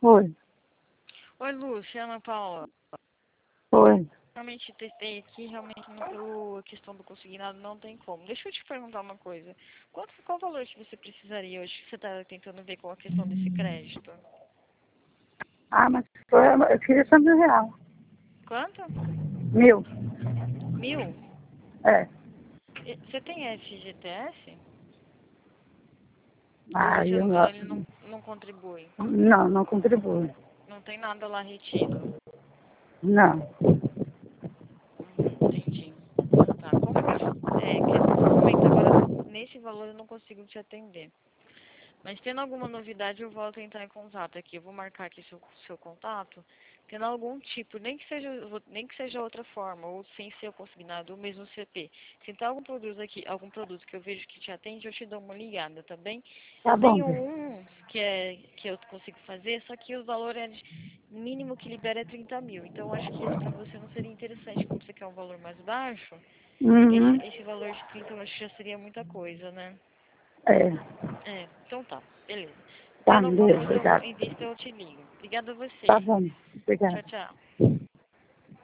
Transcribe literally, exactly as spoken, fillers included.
Oi. Oi, Lúcia, Ana Paula. Oi. Realmente testei aqui, realmente não, pelo questão do consignado não tem como. Deixa eu te perguntar uma coisa. Quanto, qual o valor que você precisaria hoje que você está tentando ver com a questão desse crédito? Ah, mas foi, eu queria só mil real. Quanto? Mil. Mil? É. E- Você tem F G T S? Ou Ah, você eu não, não. ele não, não contribui? Não, não contribui. Não tem nada lá retido? Não. Uhum, entendi. Tá, como eu, é, que no momento agora, nesse valor eu não consigo te atender. Mas tendo alguma novidade, eu volto a entrar em contato aqui. Eu vou marcar aqui seu, seu contato. Tendo algum tipo, nem que seja, nem que seja outra forma, ou sem ser o consignado, ou mesmo C P. Se tem algum produto aqui, algum produto que eu vejo que te atende, eu te dou uma ligada, tá bem? Tá Eu bom. tenho um que, é, que eu consigo fazer, só que o valor é de, mínimo que libera é trinta mil. Então eu acho que esse pra você não seria interessante, como você quer um valor mais baixo. Esse, Uhum. esse valor de trinta eu acho que já seria muita coisa, né? É. É, então tá, beleza. Tá, Tendo alguma Deus, coisa eu- obrigado. em vista, eu te ligo. Obrigada a Tá você. bom. Obrigado. Tchau, tchau.